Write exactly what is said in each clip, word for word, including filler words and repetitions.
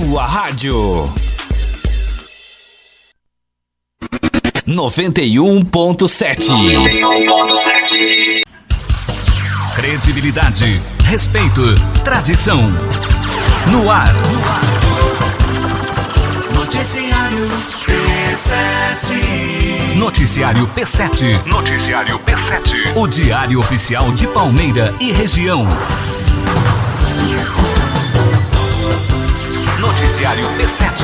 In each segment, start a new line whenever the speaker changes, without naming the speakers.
sua rádio. noventa e um ponto sete. noventa e um ponto sete. Credibilidade, respeito, tradição. No ar. Noticiário P sete. Noticiário P sete. Noticiário P sete. O diário oficial de Palmeira e região. Noticiário P sete.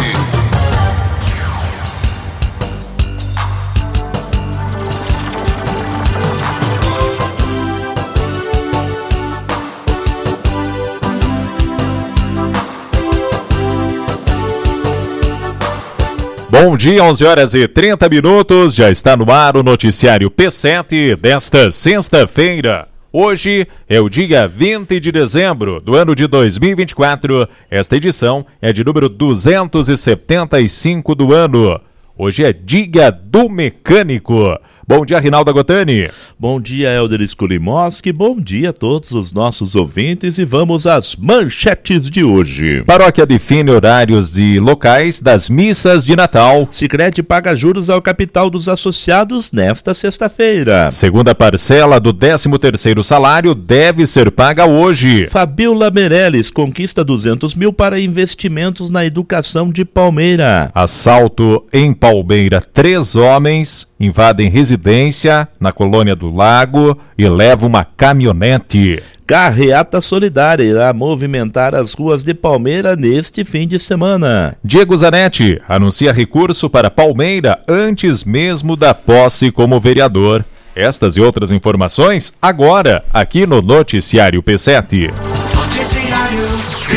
Bom dia, onze horas e trinta minutos, já está no ar o noticiário P sete desta sexta-feira. Hoje é o dia vinte de dezembro do ano de dois mil e vinte e quatro. Esta edição é de número duzentos e setenta e cinco do ano. Hoje é Dia do Mecânico. Bom dia, Rinaldo Agotani.
Bom dia, Helder Skulimoski. Bom dia a todos os nossos ouvintes e vamos às manchetes de hoje.
Paróquia define horários e locais das missas de Natal.
Sicredi paga juros ao capital dos associados nesta sexta-feira.
Segunda parcela do décimo terceiro salário deve ser paga hoje.
Fabiola Meirelles conquista duzentos mil para investimentos na educação de Palmeira.
Assalto em Palmeira. Três homens invadem residência na Colônia do Lago e levam uma caminhonete.
Carreata Solidária irá movimentar as ruas de Palmeira neste fim de semana.
Diego Zanetti anuncia recurso para Palmeira antes mesmo da posse como vereador. Estas e outras informações agora aqui no Noticiário P sete. Noticiário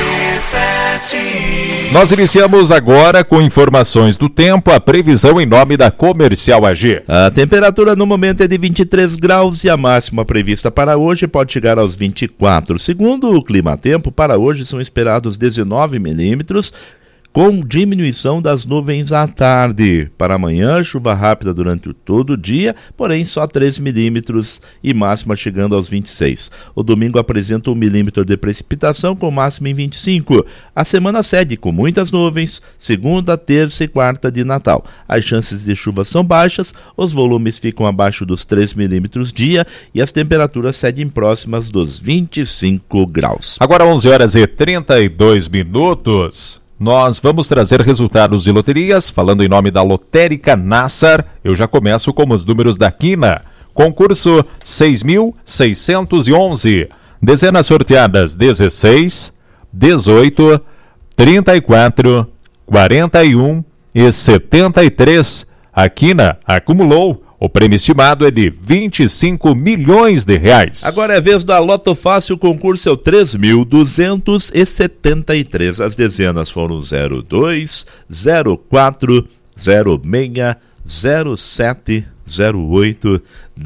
P sete. Nós iniciamos agora com informações do tempo, a previsão em nome da Comercial A G.
A temperatura no momento é de vinte e três graus e a máxima prevista para hoje pode chegar aos vinte e quatro. Segundo o Climatempo, para hoje são esperados dezenove milímetros, com diminuição das nuvens à tarde. Para amanhã, chuva rápida durante todo o dia, porém só três milímetros e máxima chegando aos vinte e seis. O domingo apresenta um milímetro de precipitação com máxima em vinte e cinco. A semana segue com muitas nuvens, segunda, terça e quarta de Natal. As chances de chuva são baixas, os volumes ficam abaixo dos três milímetros dia e as temperaturas seguem próximas dos vinte e cinco graus.
Agora onze horas e trinta e dois minutos. Nós vamos trazer resultados de loterias, falando em nome da Lotérica Nassar. Eu já começo com os números da quina. Concurso seis mil seiscentos e onze. Dezenas sorteadas dezesseis, dezoito, trinta e quatro, quarenta e um e setenta e três. A quina acumulou. O prêmio estimado é de vinte e cinco milhões de reais.
Agora é vez da Loto Fácil, o concurso é o três mil duzentos e setenta e três. As dezenas foram zero dois, zero quatro, zero seis, zero sete, zero oito,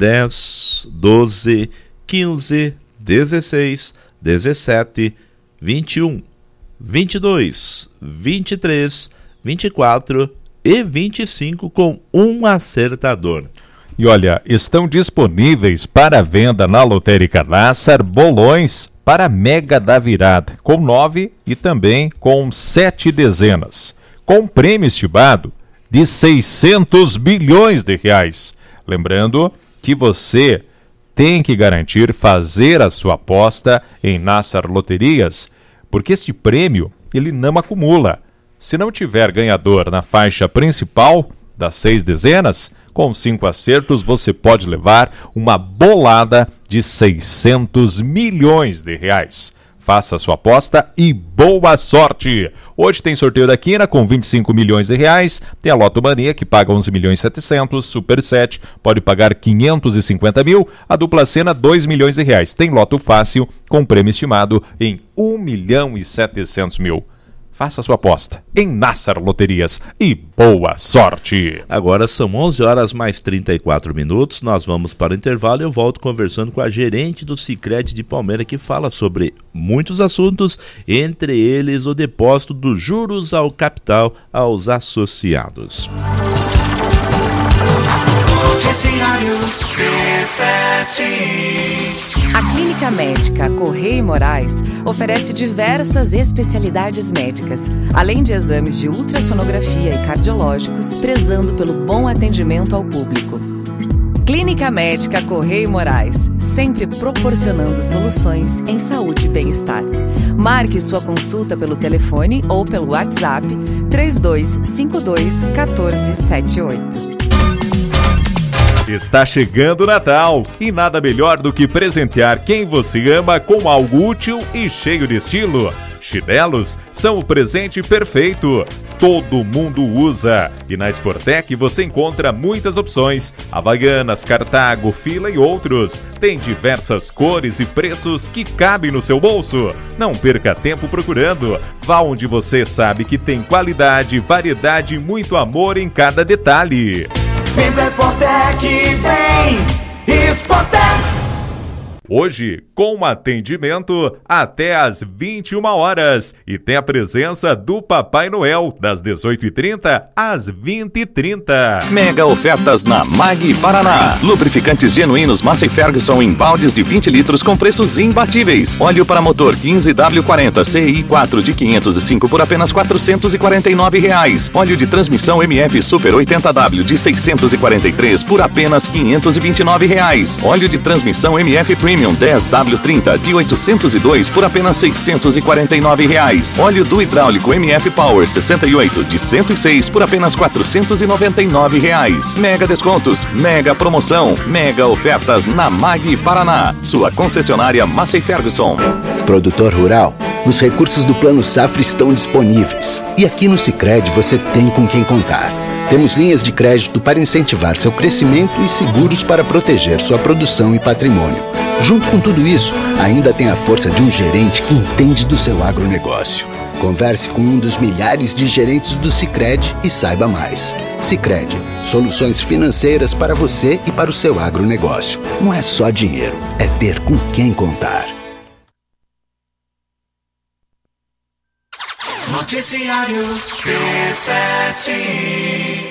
dez, doze, quinze, dezesseis, dezessete, vinte e um, vinte e dois, vinte e três, vinte e quatro e vinte e cinco com um acertador.
E olha, estão disponíveis para venda na Lotérica Nassar bolões para Mega da Virada, com nove e também com sete dezenas, com prêmio estimado de seiscentos bilhões de reais. Lembrando que você tem que garantir fazer a sua aposta em Nassar Loterias, porque este prêmio ele não acumula. Se não tiver ganhador na faixa principal das seis dezenas, com cinco acertos você pode levar uma bolada de seiscentos milhões de reais. Faça a sua aposta e boa sorte! Hoje tem sorteio da quina com vinte e cinco milhões de reais, tem a Loto Mania que paga onze milhões e setecentos, Super sete pode pagar quinhentos e cinquenta mil, a Dupla Sena dois milhões de reais. Tem Loto Fácil com prêmio estimado em um milhão e setecentos mil. Faça sua aposta em Nassar Loterias e boa sorte!
Agora são onze horas mais trinta e quatro minutos, nós vamos para o intervalo e eu volto conversando com a gerente do Sicredi de Palmeira que fala sobre muitos assuntos, entre eles o depósito dos juros ao capital aos associados.
Noticiário P sete.
A Clínica Médica Correia e Moraes oferece diversas especialidades médicas, além de exames de ultrassonografia e cardiológicos, prezando pelo bom atendimento ao público. Clínica Médica Correia e Moraes, sempre proporcionando soluções em saúde e bem-estar. Marque sua consulta pelo telefone ou pelo WhatsApp três dois cinco dois um quatro sete oito.
Está chegando o Natal e nada melhor do que presentear quem você ama com algo útil e cheio de estilo. Chinelos são o presente perfeito. Todo mundo usa. E na Sportec você encontra muitas opções. Havaianas, Cartago, Fila e outros. Tem diversas cores e preços que cabem no seu bolso. Não perca tempo procurando. Vá onde você sabe que tem qualidade, variedade e muito amor em cada detalhe.
Vem pra Sportec, vem! Sportec!
Hoje, com atendimento até às vinte e uma horas e tem a presença do Papai Noel das dezoito e trinta às vinte e trinta.
Mega ofertas na Mag Paraná. Lubrificantes genuínos Massey Ferguson em baldes de vinte litros com preços imbatíveis. Óleo para motor quinze W quarenta C I quatro de quinhentos e cinco por apenas quatrocentos e quarenta e nove reais. Óleo de transmissão M F Super oitenta W de seiscentos e quarenta e três por apenas quinhentos e vinte e nove reais. Óleo de transmissão M F Premium dez W trinta de oitocentos e dois por apenas seiscentos e quarenta e nove reais. Óleo do hidráulico M F Power sessenta e oito de cento e seis por apenas quatrocentos e noventa e nove reais. Mega descontos, mega promoção, mega ofertas na Mag Paraná, sua concessionária Massey Ferguson.
Produtor rural, os recursos do Plano Safra estão disponíveis. E aqui no Sicredi você tem com quem contar. Temos linhas de crédito para incentivar seu crescimento e seguros para proteger sua produção e patrimônio. Junto com tudo isso, ainda tem a força de um gerente que entende do seu agronegócio. Converse com um dos milhares de gerentes do Sicredi e saiba mais. Sicredi, soluções financeiras para você e para o seu agronegócio. Não é só dinheiro, é ter com quem contar.
Noticiário P sete.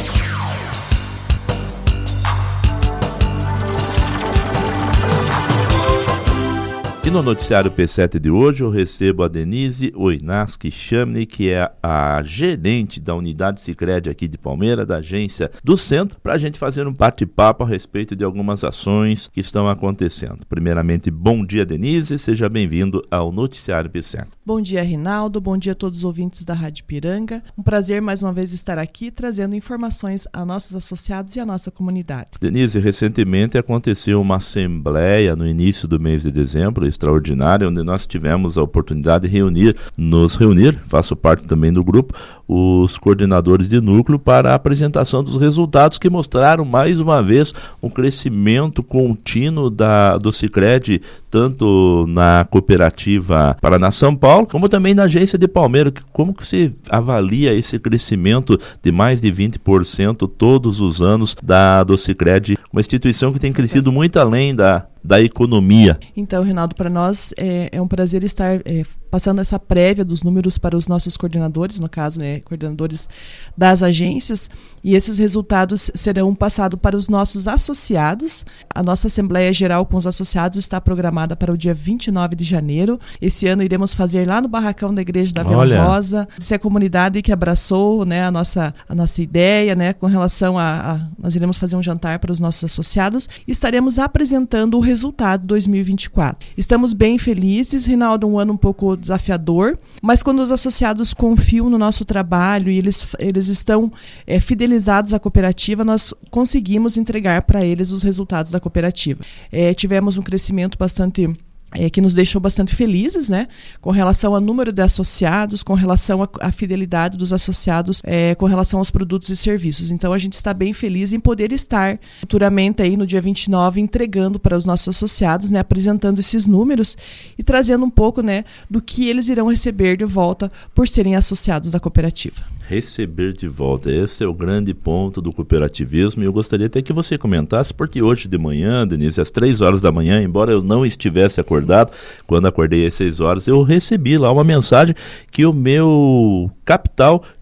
E no noticiário P sete de hoje eu recebo a Denise Oinaski Chamney, que é a gerente da unidade Sicredi aqui de Palmeira, da agência do Centro, para a gente fazer um bate-papo a respeito de algumas ações que estão acontecendo. Primeiramente, bom dia, Denise, seja bem-vindo ao noticiário P sete.
Bom dia, Rinaldo, bom dia a todos os ouvintes da Rádio Piranga. Um prazer mais uma vez estar aqui trazendo informações a nossos associados e a nossa comunidade.
Denise, recentemente aconteceu uma assembleia no início do mês de dezembro, extraordinária, onde nós tivemos a oportunidade de reunir, nos reunir, faço parte também do grupo, os coordenadores de núcleo para a apresentação dos resultados que mostraram mais uma vez um crescimento contínuo da, do Sicredi, tanto na cooperativa Paraná São Paulo, como também na agência de Palmeira. Como que você avalia esse crescimento de mais de vinte por cento todos os anos da, do Sicredi, uma instituição que tem crescido muito além da da economia?
Então, Rinaldo, para nós é, é um prazer estar é, passando essa prévia dos números para os nossos coordenadores, no caso, né, coordenadores das agências, e esses resultados serão passados para os nossos associados. A nossa Assembleia Geral com os associados está programada para o dia vinte e nove de janeiro. Esse ano iremos fazer lá no barracão da Igreja da Vila Olha. Rosa. Essa é a comunidade que abraçou, né, a, nossa, a nossa ideia, né, com relação a, a... Nós iremos fazer um jantar para os nossos associados e estaremos apresentando o resultado resultado dois mil e vinte e quatro. Estamos bem felizes, Rinaldo, um ano um pouco desafiador, mas quando os associados confiam no nosso trabalho e eles, eles estão é, fidelizados à cooperativa, nós conseguimos entregar para eles os resultados da cooperativa. É, tivemos um crescimento bastante... É, que nos deixou bastante felizes, né, com relação ao número de associados, com relação à fidelidade dos associados, é, com relação aos produtos e serviços. Então a gente está bem feliz em poder estar futuramente aí no dia vinte e nove entregando para os nossos associados, né, apresentando esses números e trazendo um pouco, né, do que eles irão receber de volta por serem associados da cooperativa.
Receber de volta, esse é o grande ponto do cooperativismo, e eu gostaria até que você comentasse, porque hoje de manhã, Denise, às três horas da manhã, embora eu não estivesse acordado, quando acordei às seis horas, eu recebi lá uma mensagem que o meu capital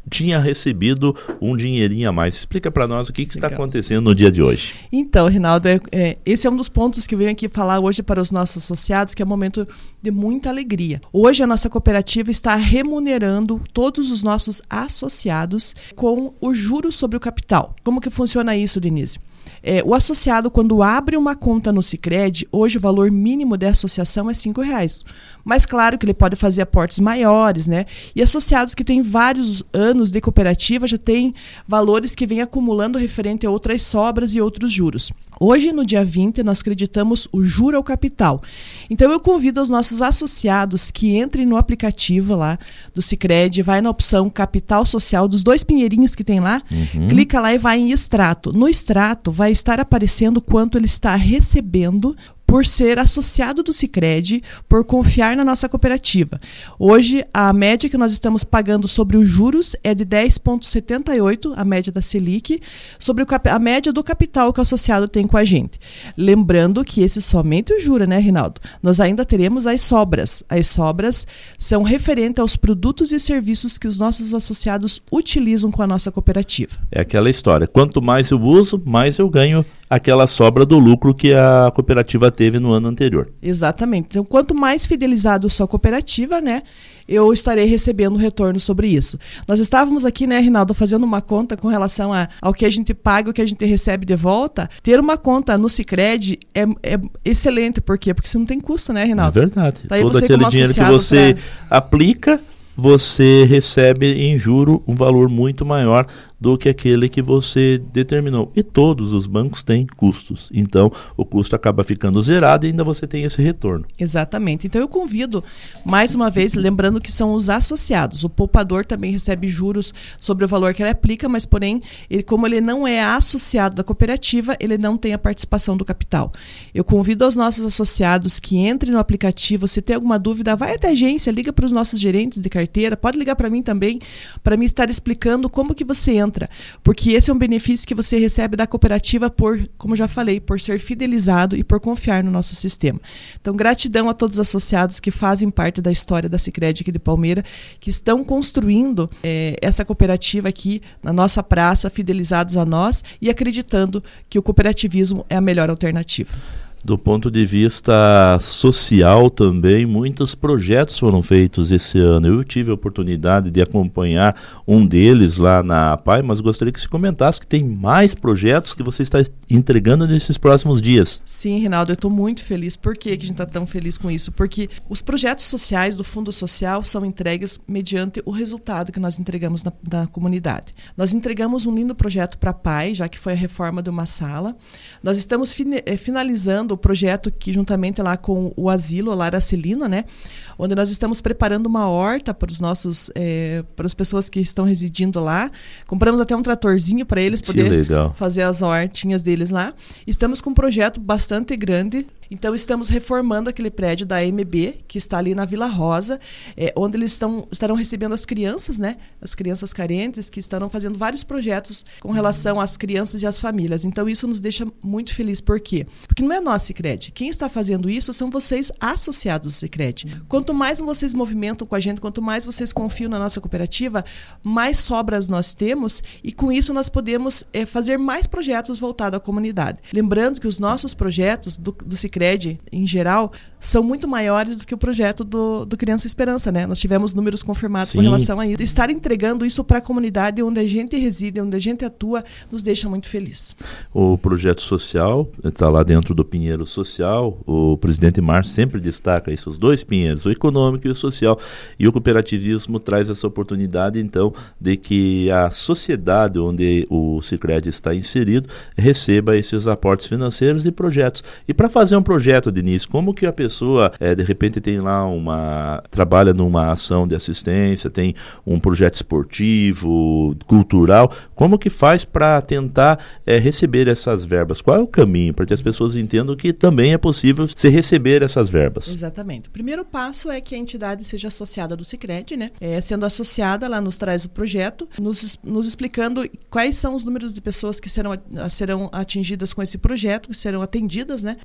tinha recebido um dinheirinho a mais. Explica para nós o que, que está acontecendo no dia de hoje.
Então, Rinaldo, é, é, esse é um dos pontos que eu venho aqui falar hoje para os nossos associados, que é um momento de muita alegria. Hoje a nossa cooperativa está remunerando todos os nossos associados com o juro sobre o capital. Como que funciona isso, Denise? É, o associado, quando abre uma conta no Sicredi, hoje o valor mínimo da associação é cinco reais. Mas claro que ele pode fazer aportes maiores, né? E associados que têm vários anos de cooperativa já têm valores que vêm acumulando referente a outras sobras e outros juros. Hoje, no dia vinte, nós creditamos o juro ao capital. Então, eu convido os nossos associados que entrem no aplicativo lá do Sicredi, vai na opção Capital Social, dos dois pinheirinhos que tem lá, uhum. clica lá e vai em extrato. No extrato, vai estar aparecendo quanto ele está recebendo por ser associado do Sicredi, por confiar na nossa cooperativa. Hoje, a média que nós estamos pagando sobre os juros é de dez vírgula setenta e oito, a média da Selic, sobre o cap- a média do capital que o associado tem com a gente. Lembrando que esse somente o juro, né, Rinaldo? Nós ainda teremos as sobras. As sobras são referentes aos produtos e serviços que os nossos associados utilizam com a nossa cooperativa.
É aquela história, quanto mais eu uso, mais eu ganho aquela sobra do lucro que a cooperativa teve no ano anterior.
Exatamente. Então, quanto mais fidelizado a sua cooperativa, né, eu estarei recebendo retorno sobre isso. Nós estávamos aqui, né, Rinaldo, fazendo uma conta com relação a, ao que a gente paga e o que a gente recebe de volta. Ter uma conta no Sicredi é, é excelente. Por quê? Porque você não tem custo, né, Rinaldo?
É verdade.
Tá aí
todo
você,
aquele dinheiro que você pra... aplica, você recebe em juro um valor muito maior do que aquele que você determinou. E todos os bancos têm custos. Então, o custo acaba ficando zerado e ainda você tem esse retorno.
Exatamente. Então, eu convido, mais uma vez, lembrando que são os associados. O poupador também recebe juros sobre o valor que ele aplica, mas, porém, ele, como ele não é associado da cooperativa, ele não tem a participação do capital. Eu convido aos nossos associados que entrem no aplicativo. Se tem alguma dúvida, vai até a agência, liga para os nossos gerentes de carteira, pode ligar para mim também, para mim estar explicando como que você entra. Porque esse é um benefício que você recebe da cooperativa por, como já falei, por ser fidelizado e por confiar no nosso sistema. Então, gratidão a todos os associados que fazem parte da história da Sicredi aqui de Palmeira, que estão construindo é, essa cooperativa aqui na nossa praça, fidelizados a nós e acreditando que o cooperativismo é a melhor alternativa.
Do ponto de vista social também, muitos projetos foram feitos esse ano. Eu tive a oportunidade de acompanhar um deles lá na A P A I, mas gostaria que você comentasse que tem mais projetos que você está entregando nesses próximos dias.
Sim, Rinaldo, eu estou muito feliz. Por que que a gente está tão feliz com isso? Porque os projetos sociais do Fundo Social são entregues mediante o resultado que nós entregamos na, na comunidade. Nós entregamos um lindo projeto para a P A I, já que foi a reforma de uma sala. Nós estamos fin- finalizando o projeto que juntamente lá com o asilo, a Lar Acelino, né, onde nós estamos preparando uma horta para os nossos, é, para as pessoas que estão residindo lá. Compramos até um tratorzinho para eles poderem fazer as hortinhas deles lá. Estamos com um projeto bastante grande. Então, estamos reformando aquele prédio da A M B, que está ali na Vila Rosa, é, onde eles estão, estarão recebendo as crianças, né? As crianças carentes, que estarão fazendo vários projetos com relação às crianças e às famílias. Então, isso nos deixa muito felizes. Por quê? Porque não é nós, Sicredi. Quem está fazendo isso são vocês, associados do Sicredi. Quanto mais vocês movimentam com a gente, quanto mais vocês confiam na nossa cooperativa, mais sobras nós temos e, com isso, nós podemos é, fazer mais projetos voltados à comunidade. Lembrando que os nossos projetos do, do Sicredi, em geral, são muito maiores do que o projeto do, do Criança Esperança, né? Nós tivemos números confirmados Sim. com relação a isso. Estar entregando isso para a comunidade onde a gente reside, onde a gente atua, nos deixa muito feliz.
O projeto social está lá dentro do Pinheiro Social. O presidente Márcio sempre destaca isso, os dois pinheiros, o econômico e o social. E o cooperativismo traz essa oportunidade, então, de que a sociedade onde o Sicredi está inserido receba esses aportes financeiros e projetos. E para fazer um projeto, Denise, como que a pessoa, é, de repente, tem lá uma... trabalha numa ação de assistência, tem um projeto esportivo, cultural, como que faz para tentar é, receber essas verbas? Qual é o caminho para que as pessoas entendam que também é possível se receber essas verbas?
Exatamente. O primeiro passo é que a entidade seja associada do Sicredi, né? É, sendo associada, ela nos traz o projeto, nos, nos explicando quais são os números de pessoas que serão, serão atingidas com esse projeto, que serão atendidas, né? Qual a finalidade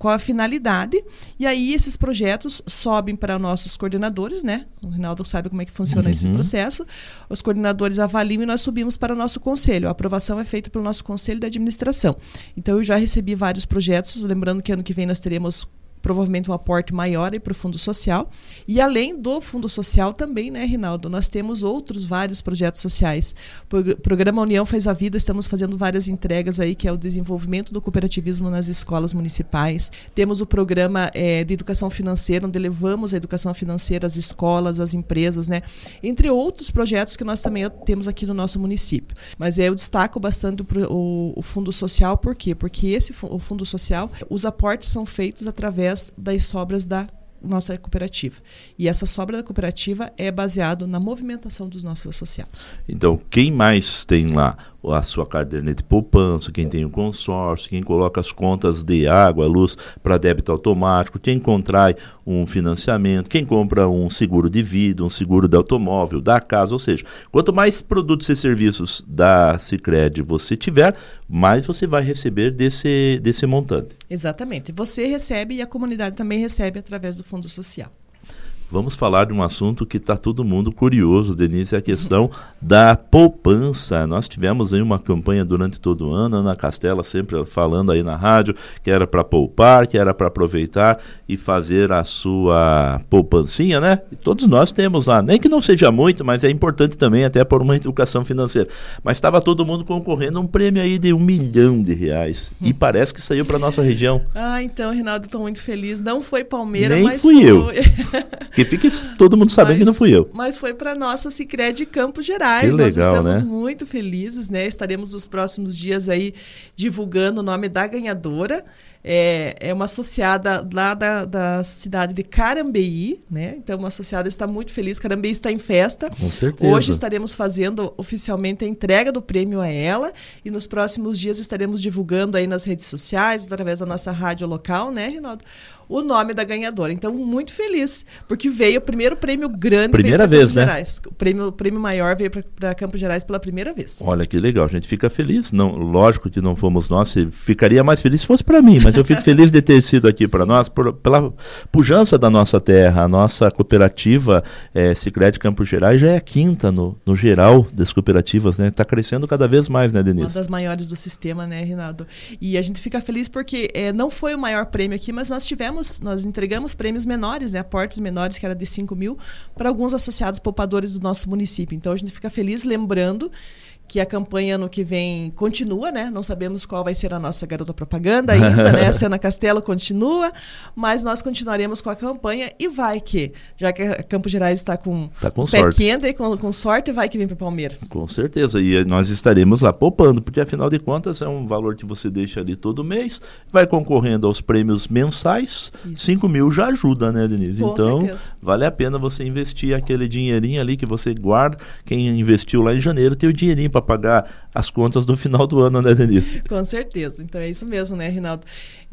finalidade, e aí esses projetos sobem para nossos coordenadores, né? O Rinaldo sabe como é que funciona uhum. esse processo. Os coordenadores avaliam e nós subimos para o nosso conselho. A aprovação é feita pelo nosso conselho de administração. Então eu já recebi vários projetos, lembrando que ano que vem nós teremos provavelmente um aporte maior para o Fundo Social. E além do Fundo Social também, né, Rinaldo, nós temos outros vários projetos sociais. O Programa União Faz a Vida, estamos fazendo várias entregas aí, que é o desenvolvimento do cooperativismo nas escolas municipais. Temos o programa é, de educação financeira, onde levamos a educação financeira às escolas, às empresas, né, entre outros projetos que nós também temos aqui no nosso município. Mas é, eu destaco bastante o, o, o Fundo Social, por quê? Porque esse, o Fundo Social, os aportes são feitos através das sobras da nossa cooperativa. E essa sobra da cooperativa é baseado na movimentação dos nossos associados.
Então, quem mais tem lá a sua caderneta de poupança, quem tem o consórcio, quem coloca as contas de água, luz para débito automático, quem contrai um financiamento, quem compra um seguro de vida, um seguro de automóvel, da casa, ou seja, quanto mais produtos e serviços da Sicredi você tiver, mais você vai receber desse, desse montante.
Exatamente. Você recebe e a comunidade também recebe através do Fundo Social.
Vamos falar de um assunto que está todo mundo curioso, Denise, é a questão da poupança. Nós tivemos aí uma campanha durante todo o ano, Ana Castela sempre falando aí na rádio, que era para poupar, que era para aproveitar e fazer a sua poupancinha, né? E todos nós temos lá, nem que não seja muito, mas é importante também até por uma educação financeira. Mas estava todo mundo concorrendo a um prêmio aí de um milhão de reais. Hum. E parece que saiu para nossa região.
Ah, então, Rinaldo, estou muito feliz. Não foi Palmeiras,
nem
mas
fui
foi...
eu. Que fique todo mundo sabendo mas, que não fui eu.
Mas foi para a nossa Sicredi Campos Gerais.
Que legal,
nós estamos
né?
muito felizes, né? Estaremos nos próximos dias aí divulgando o nome da ganhadora. É, é uma associada lá da, da cidade de Carambeí, né? Então, uma associada está muito feliz. Carambeí está em festa.
Com certeza.
Hoje estaremos fazendo oficialmente a entrega do prêmio a ela e nos próximos dias estaremos divulgando aí nas redes sociais, através da nossa rádio local, né, Rinaldo? O nome da ganhadora. Então, muito feliz, porque veio o primeiro prêmio grande.
Primeira vez, né?
Gerais. O prêmio, o prêmio maior veio para Campos Gerais pela primeira vez.
Olha que legal, a gente fica feliz. Não, lógico que não fomos nós, ficaria mais feliz se fosse para mim, mas eu fico feliz de ter sido aqui para nós, por, pela pujança da nossa terra. A nossa cooperativa é, Sicredi Campos Gerais já é a quinta no, no geral das cooperativas, né? Está crescendo cada vez mais, né, Denise?
Uma das maiores do sistema, né, Rinaldo? E a gente fica feliz porque é, não foi o maior prêmio aqui, mas nós tivemos nós entregamos prêmios menores, né, aportes menores, que era de cinco mil, para alguns associados poupadores do nosso município. Então, a gente fica feliz lembrando que a campanha ano que vem continua, né? Não sabemos qual vai ser a nossa garota propaganda ainda, né? A Ana Castelo continua, mas nós continuaremos com a campanha e vai que, já que a Campos Gerais está com,
tá com
pé
sorte.
quente e com, com sorte, vai que vem para Palmeiras.
Com certeza, e nós estaremos lá poupando, porque afinal de contas é um valor que você deixa ali todo mês, vai concorrendo aos prêmios mensais, cinco mil já ajuda, né, Denise?
Com
então,
certeza.
Vale a pena você investir aquele dinheirinho ali que você guarda, quem investiu lá em janeiro tem o dinheirinho para pagar as contas do final do ano, né, Denise?
Com certeza, então é isso mesmo, né, Rinaldo?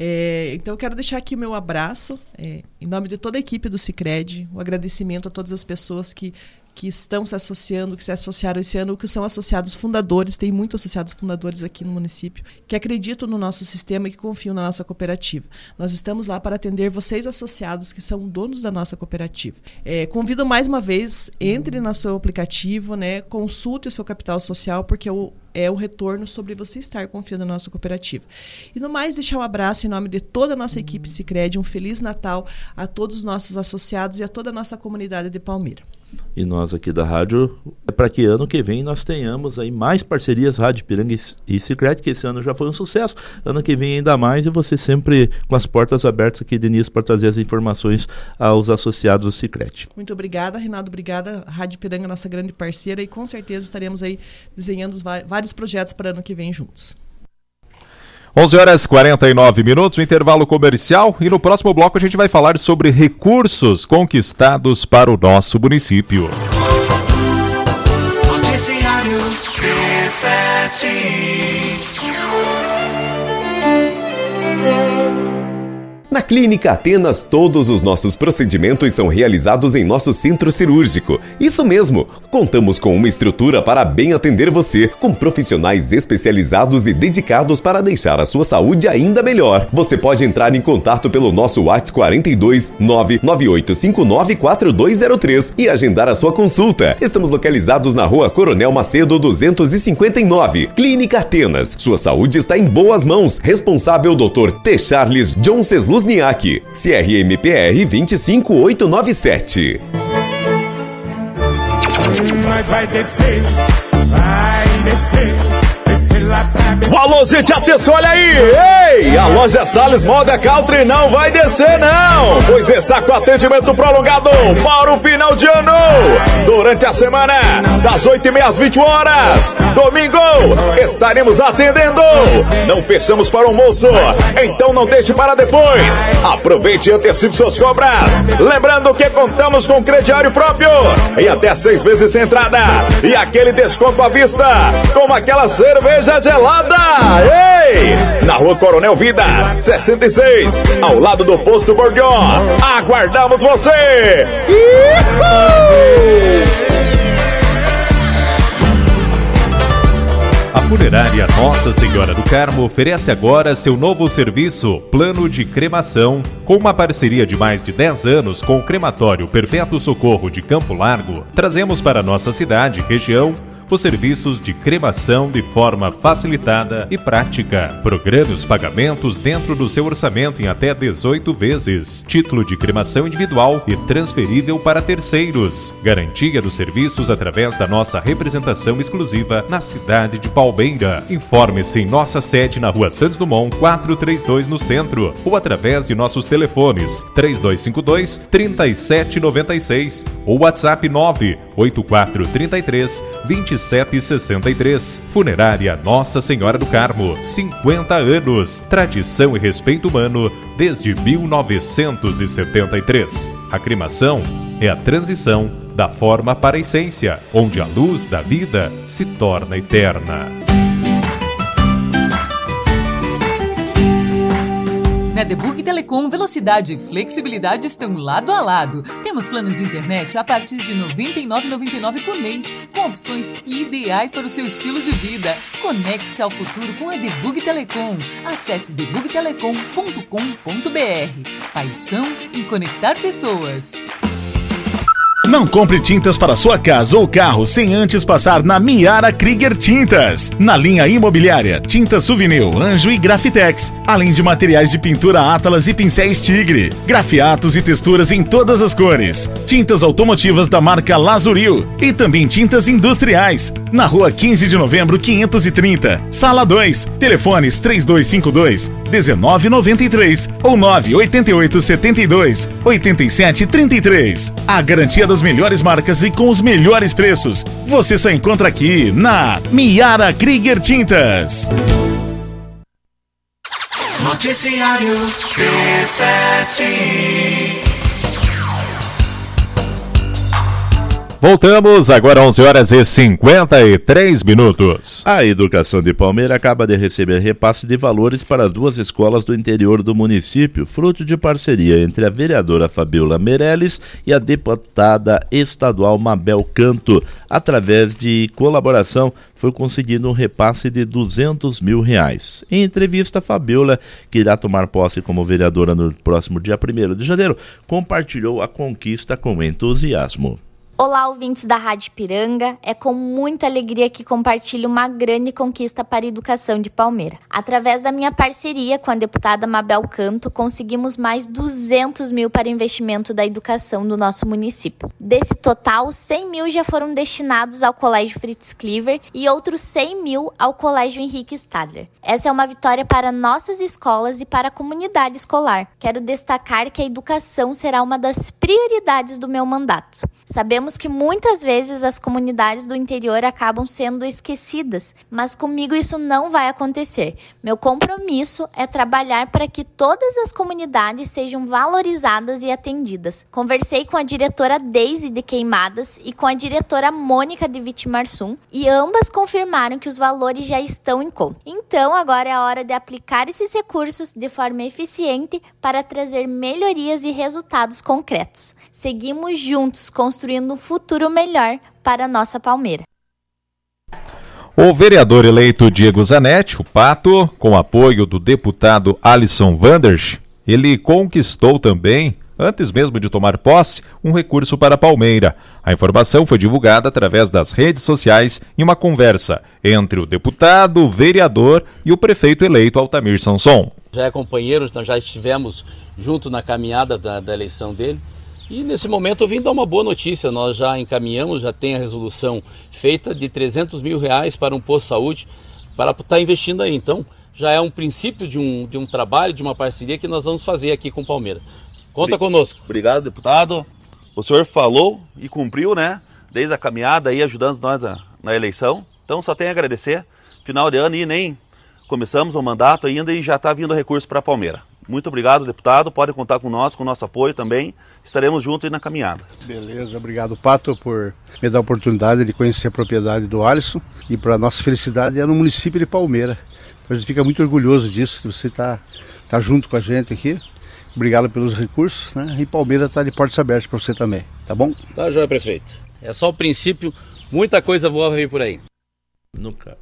É, então eu quero deixar aqui o meu abraço, é, em nome de toda a equipe do Sicredi, o agradecimento a todas as pessoas que, que estão se associando, que se associaram esse ano, que são associados fundadores, tem muitos associados fundadores aqui no município, que acreditam no nosso sistema e que confiam na nossa cooperativa. Nós estamos lá para atender vocês associados que são donos da nossa cooperativa. É, convido mais uma vez, entre no seu aplicativo, né, consulte o seu capital social, porque o é o retorno sobre você estar confiando na nossa cooperativa. E no mais, deixar um abraço em nome de toda a nossa equipe Sicredi, um Feliz Natal a todos os nossos associados e a toda a nossa comunidade de Palmira.
E nós aqui da rádio, é para que ano que vem nós tenhamos aí mais parcerias Rádio Ipiranga e Sicredi, que esse ano já foi um sucesso, ano que vem ainda mais, e você sempre com as portas abertas aqui, Denise, para trazer as informações aos associados do Sicredi.
Muito obrigada, Rinaldo, obrigada, Rádio Ipiranga, nossa grande parceira, e com certeza estaremos aí desenhando os vários projetos para ano que vem juntos.
onze horas e quarenta e nove minutos, intervalo comercial, e no próximo bloco a gente vai falar sobre recursos conquistados para o nosso município.
Noticiário T sete.
Na Clínica Atenas, todos os nossos procedimentos são realizados em nosso centro cirúrgico. Isso mesmo, contamos com uma estrutura para bem atender você, com profissionais especializados e dedicados para deixar a sua saúde ainda melhor. Você pode entrar em contato pelo nosso WhatsApp quarenta e dois, nove nove oito cinco nove quatro dois zero três e agendar a sua consulta. Estamos localizados na Rua Coronel Macedo duzentos e cinquenta e nove. Clínica Atenas, sua saúde está em boas mãos. Responsável doutor T. Charles John Cesluzniak, C R M P R vinte e cinco mil oitocentos e noventa e sete.
Mas vai descer, vai descer, descer lá pra...
Alô, gente, atenção, olha aí! Ei, a loja Salles Moda Country não vai descer, não! Pois está com atendimento prolongado para o final de ano! Durante a semana, das oito e meia às vinte horas, domingo, estaremos atendendo! Não fechamos para o almoço, então não deixe para depois! Aproveite e antecipe suas compras! Lembrando que contamos com crediário próprio e até seis vezes sem entrada! E aquele desconto à vista, como aquela cerveja gelada! Ei! Na Rua Coronel Vida, sessenta e seis, ao lado do Posto Bordeaux. Aguardamos você!
A funerária Nossa Senhora do Carmo oferece agora seu novo serviço, Plano de Cremação, com uma parceria de mais de dez anos com o Crematório Perpétuo Socorro de Campo Largo. Trazemos para nossa cidade e região os serviços de cremação de forma facilitada e prática. Programe os pagamentos dentro do seu orçamento em até dezoito vezes. Título de cremação individual e transferível para terceiros. Garantia dos serviços através da nossa representação exclusiva na cidade de Palmeira. Informe-se em nossa sede na Rua Santos Dumont, quatrocentos e trinta e dois no centro, ou através de nossos telefones três dois cinco dois, três sete nove seis ou WhatsApp nove oito quatro três três, dois sete seis três. Funerária Nossa Senhora do Carmo, cinquenta anos, tradição e respeito humano desde mil novecentos e setenta e três. A cremação é a transição da forma para a essência, onde a luz da vida se torna eterna.
Na Debug Telecom, velocidade e flexibilidade estão lado a lado. Temos planos de internet a partir de noventa e nove reais e noventa e nove centavos por mês, com opções ideais para o seu estilo de vida. Conecte-se ao futuro com a Debug Telecom. Acesse debug telecom ponto com ponto br. Paixão em conectar pessoas.
Não compre tintas para sua casa ou carro sem antes passar na Miara Krieger Tintas. Na linha imobiliária, tintas Souvenir, Anjo e Grafitex, além de materiais de pintura Atlas e pincéis Tigre, grafiatos e texturas em todas as cores, tintas automotivas da marca Lazuril e também tintas industriais. Na Rua quinze de novembro, quinhentos e trinta, Sala dois, telefones três dois cinco dois, um nove nove três ou nove oito oito sete dois, oito sete três três. A garantia das melhores marcas e com os melhores preços. Você só encontra aqui na Miara Krieger Tintas.
Noticiário T sete.
Voltamos agora onze horas e cinquenta e três minutos.
A Educação de Palmeira acaba de receber repasse de valores para duas escolas do interior do município, fruto de parceria entre a vereadora Fabiola Meirelles e a deputada estadual Mabel Canto. Através de colaboração, foi conseguido um repasse de duzentos mil reais. Em entrevista, a Fabiola, que irá tomar posse como vereadora no próximo dia primeiro de janeiro, compartilhou a conquista com entusiasmo.
Olá, ouvintes da Rádio Ipiranga. É com muita alegria que compartilho uma grande conquista para a educação de Palmeira. Através da minha parceria com a deputada Mabel Canto, conseguimos mais duzentos mil para investimento da educação do nosso município. Desse total, cem mil já foram destinados ao Colégio Fritz Cleaver e outros cem mil ao Colégio Henrique Stadler. Essa é uma vitória para nossas escolas e para a comunidade escolar. Quero destacar que a educação será uma das prioridades do meu mandato. Sabemos Sabemos que muitas vezes as comunidades do interior acabam sendo esquecidas, mas comigo isso não vai acontecer. Meu compromisso é trabalhar para que todas as comunidades sejam valorizadas e atendidas. Conversei com a diretora Deise de Queimadas e com a diretora Mônica de Vitimarsum e ambas confirmaram que os valores já estão em conta. Então agora é a hora de aplicar esses recursos de forma eficiente para trazer melhorias e resultados concretos. Seguimos juntos construindo um futuro melhor para a nossa Palmeira.
O vereador eleito Diego Zanetti, o Pato, com apoio do deputado Alisson Wanders, ele conquistou também, antes mesmo de tomar posse, um recurso para a Palmeira. A informação foi divulgada através das redes sociais em uma conversa entre o deputado, o vereador e o prefeito eleito Altamir Sanson.
Já é companheiro, nós já estivemos junto na caminhada da, da eleição dele. E nesse momento eu vim dar uma boa notícia, nós já encaminhamos, já tem a resolução feita de trezentos mil reais para um posto de saúde, para estar investindo aí. Então já é um princípio de um, de um trabalho, de uma parceria que nós vamos fazer aqui com Palmeira. Conta Obrig... conosco.
Obrigado, deputado. O senhor falou e cumpriu, né? Desde a caminhada aí, ajudando nós a, na eleição. Então só tenho a agradecer. Final de ano e nem começamos o mandato ainda e já está vindo recurso para a Palmeira. Muito obrigado, deputado. Pode contar com nós, com o nosso apoio também. Estaremos juntos aí na caminhada.
Beleza, obrigado, Pato, por me dar a oportunidade de conhecer a propriedade do Alisson. E para nossa felicidade é no município de Palmeira. Então a gente fica muito orgulhoso disso, que você está tá junto com a gente aqui. Obrigado pelos recursos, né? E Palmeira está de portas abertas para você também, tá bom?
Tá, joia, prefeito. É só o princípio, muita coisa boa vir por aí.
Nunca.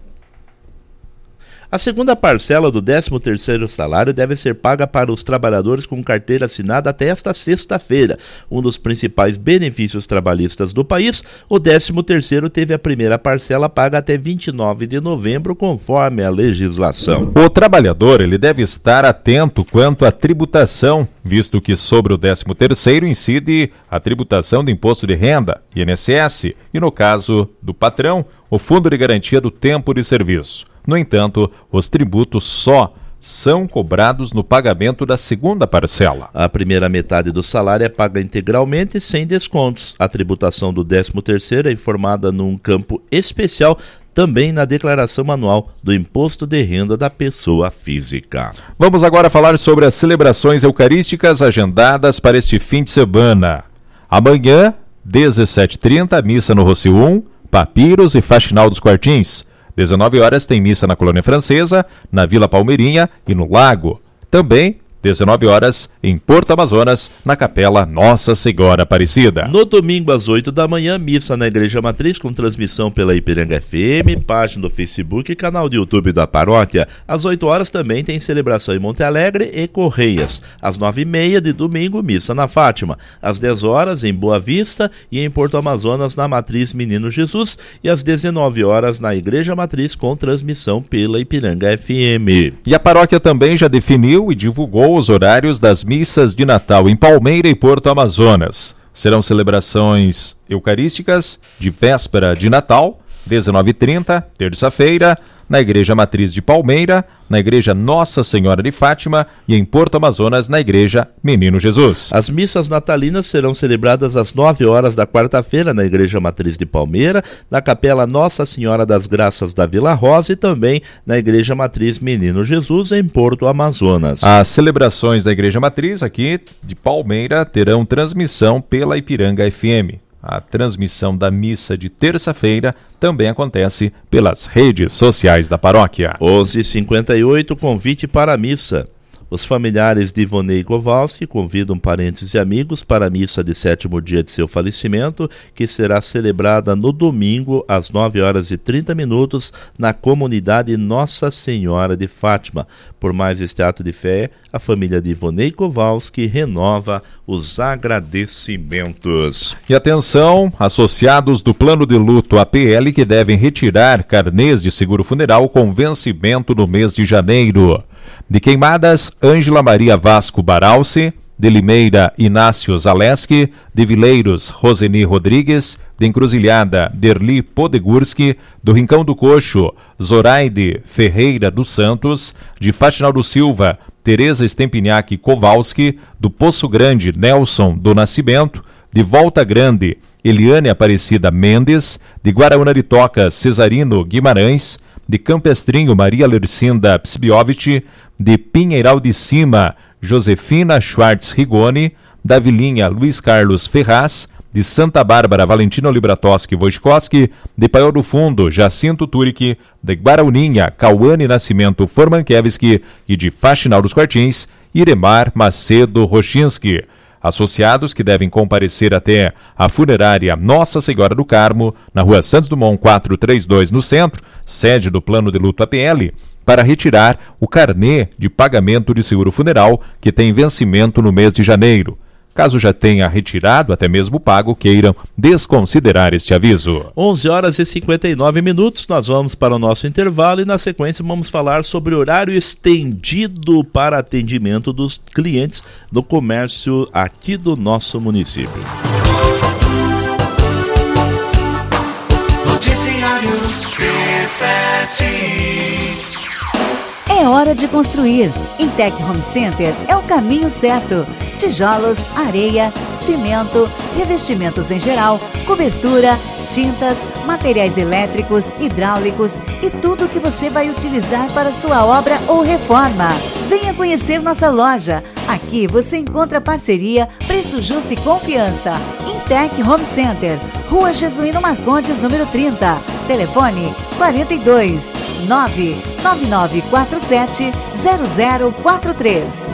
A segunda parcela do décimo terceiro salário deve ser paga para os trabalhadores com carteira assinada até esta sexta-feira. Um dos principais benefícios trabalhistas do país, o décimo terceiro teve a primeira parcela paga até vinte e nove de novembro, conforme a legislação.
O trabalhador ele deve estar atento quanto à tributação, visto que sobre o décimo terceiro incide a tributação do imposto de renda, I N S S, e no caso do patrão, o Fundo de Garantia do Tempo de Serviço. No entanto, os tributos só são cobrados no pagamento da segunda parcela.
A primeira metade do salário é paga integralmente sem descontos. A tributação do décimo terceiro é informada num campo especial, também na declaração anual do Imposto de Renda da Pessoa Física.
Vamos agora falar sobre as celebrações eucarísticas agendadas para este fim de semana. Amanhã, dezessete e trinta, missa no Rocio um, Papiros e Faxinal dos Quartins. dezenove horas tem missa na Colônia Francesa, na Vila Palmeirinha e no Lago. Também, dezenove horas, em Porto Amazonas, na Capela Nossa Senhora Aparecida.
No domingo, às oito da manhã, missa na Igreja Matriz, com transmissão pela Ipiranga F M, página do Facebook e canal do YouTube da paróquia. Às oito horas também tem celebração em Monte Alegre e Correias. Às nove e meia de domingo, missa na Fátima. Às dez horas, em Boa Vista e em Porto Amazonas, na Matriz Menino Jesus. E às dezenove horas, na Igreja Matriz, com transmissão pela Ipiranga F M.
E a paróquia também já definiu e divulgou os horários das missas de Natal em Palmeira e Porto Amazonas. Serão celebrações eucarísticas de véspera de Natal, dezenove e trinta, terça-feira, na Igreja Matriz de Palmeira, na Igreja Nossa Senhora de Fátima e em Porto Amazonas, na Igreja Menino Jesus.
As missas natalinas serão celebradas às nove horas da quarta-feira na Igreja Matriz de Palmeira, na Capela Nossa Senhora das Graças da Vila Rosa e também na Igreja Matriz Menino Jesus, em Porto Amazonas.
As celebrações da Igreja Matriz aqui de Palmeira terão transmissão pela Ipiranga F M. A transmissão da missa de terça-feira também acontece pelas redes sociais da paróquia.
onze e cinquenta e oito, convite para a missa. Os familiares de Ivonei Kowalski convidam parentes e amigos para a missa de sétimo dia de seu falecimento, que será celebrada no domingo às nove horas e trinta minutos na comunidade Nossa Senhora de Fátima. Por mais este ato de fé, a família de Ivonei Kowalski renova os agradecimentos.
E atenção, associados do plano de luto A P L que devem retirar carnês de seguro funeral com vencimento no mês de janeiro. De Queimadas, Ângela Maria Vasco Baralci. De Limeira, Inácio Zaleski. De Vileiros, Roseni Rodrigues. De Encruzilhada, Derli Podegurski. Do Rincão do Coxo, Zoraide Ferreira dos Santos. De Faxinal do Silva, Tereza Stempiniak Kowalski. Do Poço Grande, Nelson do Nascimento. De Volta Grande, Eliane Aparecida Mendes, de Guaraúna-de-Toca, Cesarino Guimarães, de Campestrinho, Maria Lercinda Psbiovic, de Pinheiral de Cima, Josefina Schwartz Rigoni, da Vilinha Luiz Carlos Ferraz, de Santa Bárbara, Valentino Libratoski Wojtkowski, de Paiol do Fundo, Jacinto Turic, de Guarauninha, Cauane Nascimento Formankiewicz e de Faxinal dos Quartins, Iremar Macedo Rochinski. Associados que devem comparecer até a funerária Nossa Senhora do Carmo, na rua Santos Dumont quatrocentos e trinta e dois, no centro, sede do Plano de Luto A P L, para retirar o carnê de pagamento de seguro funeral que tem vencimento no mês de janeiro. Caso já tenha retirado, até mesmo pago, queiram desconsiderar este aviso.
onze horas e cinquenta e nove minutos, nós vamos para o nosso intervalo e na sequência vamos falar sobre horário estendido para atendimento dos clientes do comércio aqui do nosso município.
Noticiário T sete.
É hora de construir. Intec Home Center é o caminho certo. Tijolos, areia, cimento, revestimentos em geral, cobertura, tintas, materiais elétricos, hidráulicos e tudo o que você vai utilizar para sua obra ou reforma. Venha conhecer nossa loja. Aqui você encontra parceria, preço justo e confiança. Intec Home Center, Rua Jesuíno Marcondes, número trinta. Telefone quarenta e dois, nove nove nove quatro sete, zero zero quatro três.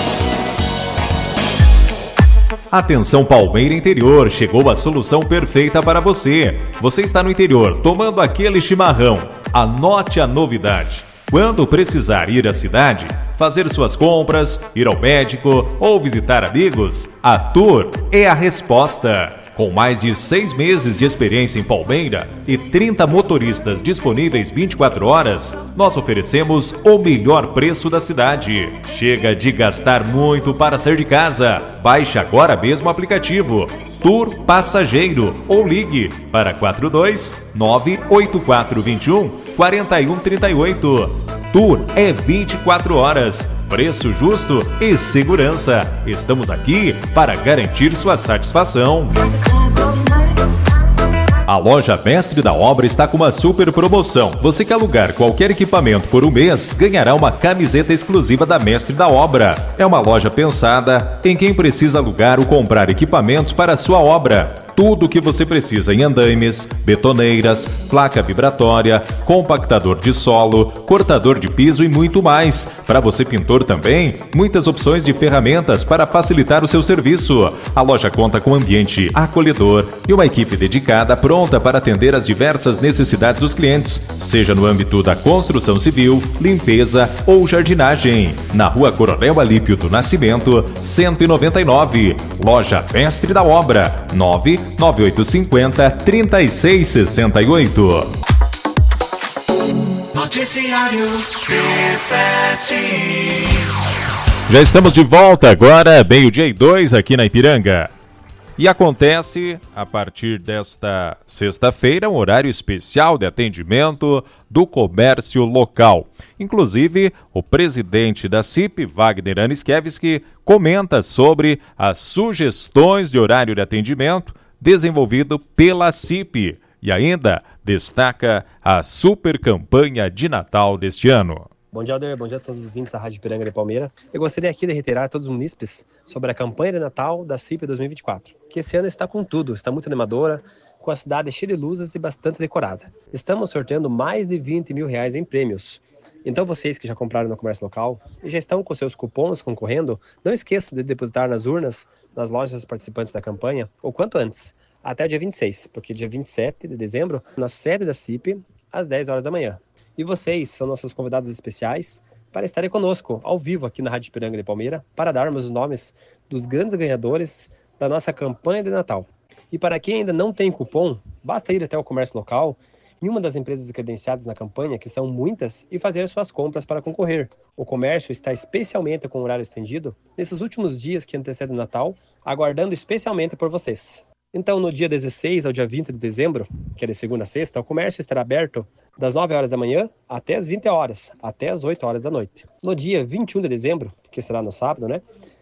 Atenção Palmeira Interior, chegou a solução perfeita para você. Você está no interior, tomando aquele chimarrão. Anote a novidade. Quando precisar ir à cidade, fazer suas compras, ir ao médico ou visitar amigos, a Tour é a resposta. Com mais de seis meses de experiência em Palmeira e trinta motoristas disponíveis vinte e quatro horas, nós oferecemos o melhor preço da cidade. Chega de gastar muito para sair de casa. Baixe agora mesmo o aplicativo Tour Passageiro ou ligue para quatro dois nove oito quatro dois um quatro um três oito. Tour é vinte e quatro horas. Preço justo e segurança. Estamos aqui para garantir sua satisfação. A loja Mestre da Obra está com uma super promoção. Você que alugar qualquer equipamento por um mês, ganhará uma camiseta exclusiva da Mestre da Obra. É uma loja pensada em quem precisa alugar ou comprar equipamentos para a sua obra. Tudo o que você precisa em andaimes, betoneiras, placa vibratória, compactador de solo, cortador de piso e muito mais. Para você pintor também, muitas opções de ferramentas para facilitar o seu serviço. A loja conta com ambiente acolhedor e uma equipe dedicada pronta para atender às diversas necessidades dos clientes, seja no âmbito da construção civil, limpeza ou jardinagem. Na rua Coronel Alípio do Nascimento, cento e noventa e nove. Loja Mestre da Obra, nove nove oito cinco zero, três seis seis oito.
Noticiário T sete.
Já estamos de volta agora, meio-dia e dois aqui na Ipiranga. E acontece, a partir desta sexta-feira, um horário especial de atendimento do comércio local. Inclusive, o presidente da C I P, Wagner Aniszkiewicz, comenta sobre as sugestões de horário de atendimento desenvolvido pela C I P e ainda destaca a super campanha de Natal deste ano.
Bom dia, Alder. Bom dia a todos os ouvintes da Rádio Ipiranga de Palmeira. Eu gostaria aqui de reiterar a todos os munícipes sobre a campanha de Natal da C I P dois mil e vinte e quatro, que esse ano está com tudo, está muito animadora, com a cidade cheia de luzes e bastante decorada. Estamos sorteando mais de vinte mil reais em prêmios. Então vocês que já compraram no comércio local e já estão com seus cupons concorrendo, não esqueçam de depositar nas urnas, nas lojas participantes da campanha, o quanto antes, até o dia vinte e seis, porque dia vinte e sete de dezembro, na sede da C I P, às dez horas da manhã. E vocês são nossos convidados especiais para estarem conosco, ao vivo, aqui na Rádio Ipiranga de Palmeira, para darmos os nomes dos grandes ganhadores da nossa campanha de Natal. E para quem ainda não tem cupom, basta ir até o comércio local, em uma das empresas credenciadas na campanha, que são muitas, e fazer suas compras para concorrer. O comércio está especialmente com horário estendido nesses últimos dias que antecedem o Natal, aguardando especialmente por vocês. Então, no dia dezesseis ao dia vinte de dezembro, que é de segunda a sexta, o comércio estará aberto das nove horas da manhã até as vinte horas, até as oito horas da noite. No dia vinte e um de dezembro, que será no sábado, né?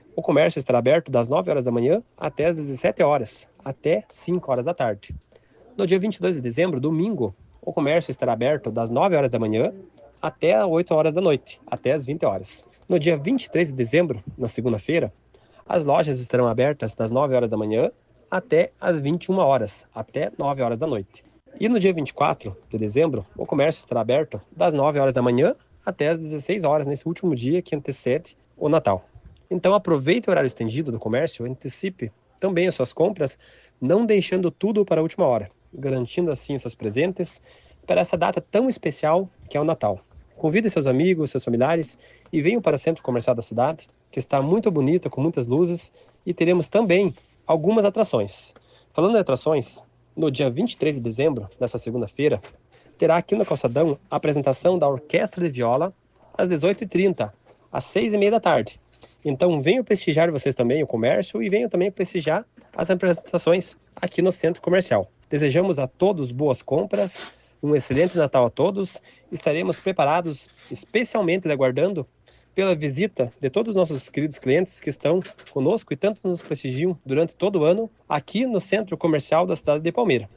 o comércio estará aberto das nove horas da manhã até as dezessete horas, até cinco horas da tarde. No dia vinte e dois de dezembro, domingo, o comércio estará aberto das nove horas da manhã até as oito horas da noite, até as vinte horas. No dia vinte e três de dezembro, na segunda-feira, as lojas estarão abertas das nove horas da manhã até as vinte e uma horas, até nove horas da noite. E no dia vinte e quatro de dezembro, o comércio estará aberto das nove horas da manhã até as dezesseis horas, nesse último dia que antecede o Natal. Então aproveite o horário estendido do comércio, antecipe também as suas compras, não deixando tudo para a última hora, garantindo assim os seus presentes para essa data tão especial que é o Natal. Convide seus amigos, seus familiares e venham para o centro comercial da cidade, que está muito bonito, com muitas luzes, e teremos também algumas atrações. Falando em atrações, no dia vinte e três de dezembro, nessa segunda-feira, terá aqui no Calçadão a apresentação da Orquestra de Viola às dezoito e trinta, às seis e meia da tarde. Então venham prestigiar vocês também o comércio e venham também prestigiar as apresentações aqui no centro comercial. Desejamos a todos boas compras, um excelente Natal a todos. Estaremos preparados, especialmente aguardando pela visita de todos os nossos queridos clientes que estão conosco e tanto nos prestigiam durante todo o ano aqui no centro comercial da cidade de Palmeira.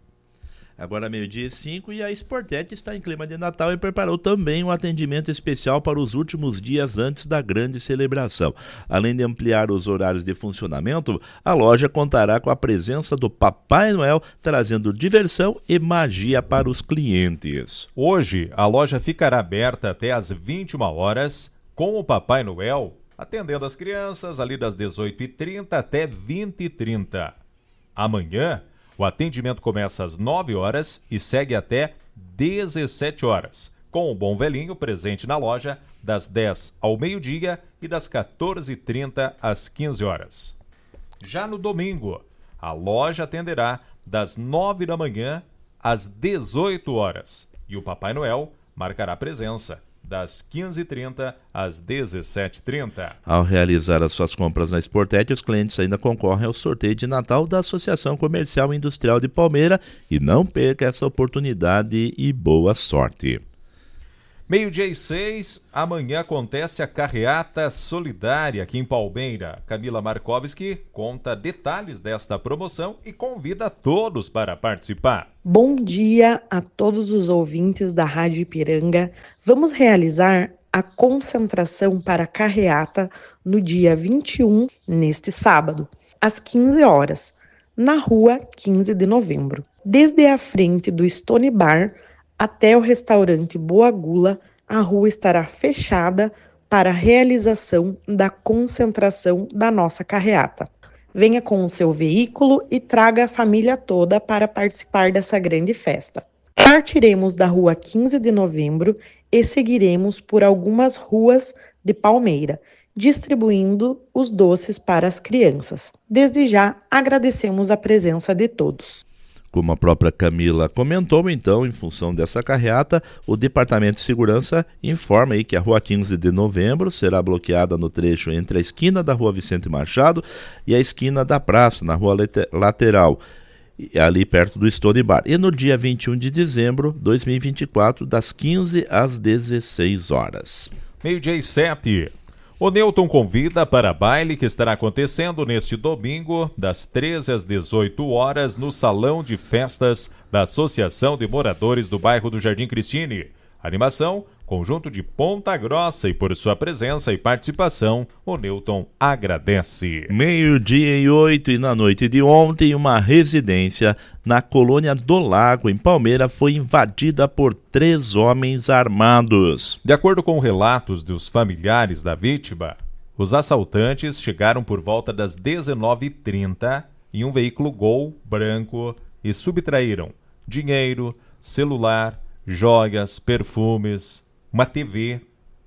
Agora meio-dia e cinco e a Sportet está em clima de Natal e preparou também um atendimento especial para os últimos dias antes da grande celebração. Além de ampliar os horários de funcionamento, a loja contará com a presença do Papai Noel, trazendo diversão e magia para os clientes.
Hoje, a loja ficará aberta até às vinte e uma horas, com o Papai Noel atendendo as crianças ali das dezoito e trinta até vinte e trinta. Amanhã, o atendimento começa às nove horas e segue até dezessete horas, com o Bom Velhinho presente na loja das dez ao meio-dia e das quatorze e trinta às quinze horas. Já no domingo, a loja atenderá das nove da manhã às dezoito horas e o Papai Noel marcará presença das quinze e trinta às dezessete e trinta.
Ao realizar as suas compras na Sportet, os clientes ainda concorrem ao sorteio de Natal da Associação Comercial e Industrial de Palmeira e não perca essa oportunidade e boa sorte.
Meio-dia e seis, amanhã acontece a Carreata Solidária aqui em Palmeira. Camila Markovski conta detalhes desta promoção e convida todos para participar.
Bom dia a todos os ouvintes da Rádio Ipiranga. Vamos realizar a concentração para a Carreata no dia vinte e um, neste sábado, às quinze horas, na rua quinze de novembro. Desde a frente do Stone Bar até o restaurante Boa Gula, a rua estará fechada para a realização da concentração da nossa carreata. Venha com o seu veículo e traga a família toda para participar dessa grande festa. Partiremos da rua quinze de novembro e seguiremos por algumas ruas de Palmeira, distribuindo os doces para as crianças. Desde já, agradecemos a presença de todos.
Como a própria Camila comentou, então, em função dessa carreata, o Departamento de Segurança informa aí que a rua quinze de novembro será bloqueada no trecho entre a esquina da rua Vicente Machado e a esquina da praça, na rua lateral, ali perto do Stone Bar. E no dia vinte e um de dezembro de dois mil e vinte e quatro, das quinze às dezesseis horas.
Meio-dia e sete. O Newton convida para baile que estará acontecendo neste domingo, das treze às dezoito horas, no Salão de Festas da Associação de Moradores do Bairro do Jardim Cristine. Animação, conjunto de Ponta Grossa, e por sua presença e participação, o Newton agradece.
Meio-dia e oito, e na noite de ontem, uma residência na colônia do Lago, em Palmeira, foi invadida por três homens armados.
De acordo com relatos dos familiares da vítima, os assaltantes chegaram por volta das dezenove e trinta em um veículo Gol branco e subtraíram dinheiro, celular, joias, perfumes, uma T V,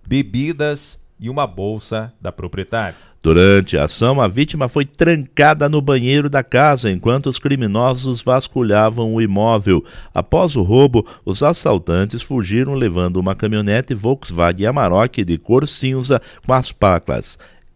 bebidas e uma bolsa da proprietária.
Durante a ação, a vítima foi trancada no banheiro da casa enquanto os criminosos vasculhavam o imóvel. Após o roubo, os assaltantes fugiram levando uma caminhonete Volkswagen Amarok de cor cinza com as placas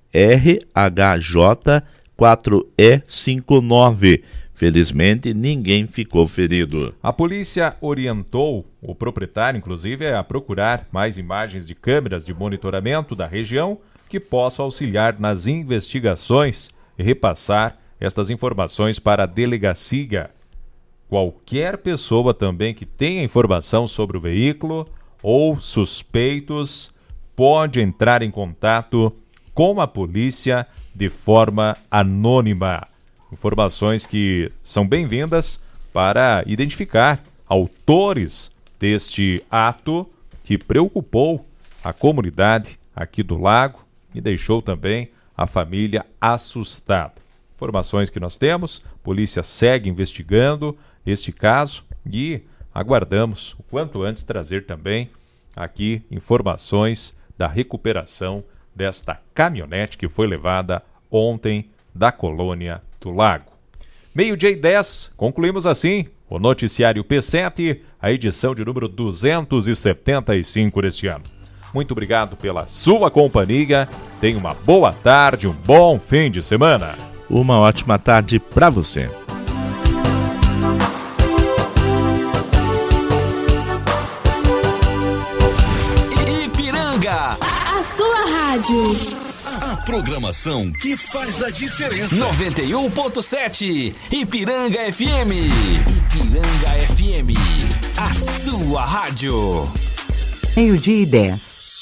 R H J quatro E cinco nove. Felizmente, ninguém ficou ferido.
A polícia orientou o proprietário, inclusive, a procurar mais imagens de câmeras de monitoramento da região que que possa auxiliar nas investigações e repassar estas informações para a delegacia. Qualquer pessoa também que tenha informação sobre o veículo ou suspeitos pode entrar em contato com a polícia de forma anônima. Informações que são bem-vindas para identificar autores deste ato que preocupou a comunidade aqui do Lago e deixou também a família assustada. Informações que nós temos, a polícia segue investigando este caso e aguardamos o quanto antes trazer também aqui informações da recuperação desta caminhonete que foi levada ontem da colônia do Lago. Meio-dia e dez, concluímos assim o noticiário P sete, a edição de número duzentos e setenta e cinco deste ano. Muito obrigado pela sua companhia, tenha uma boa tarde, um bom fim de semana.
Uma ótima tarde para você.
Ipiranga,
a sua rádio.
A programação que faz a diferença. noventa e um ponto sete Ipiranga F M. Ipiranga F M, a sua rádio.
Meio-dia e dez.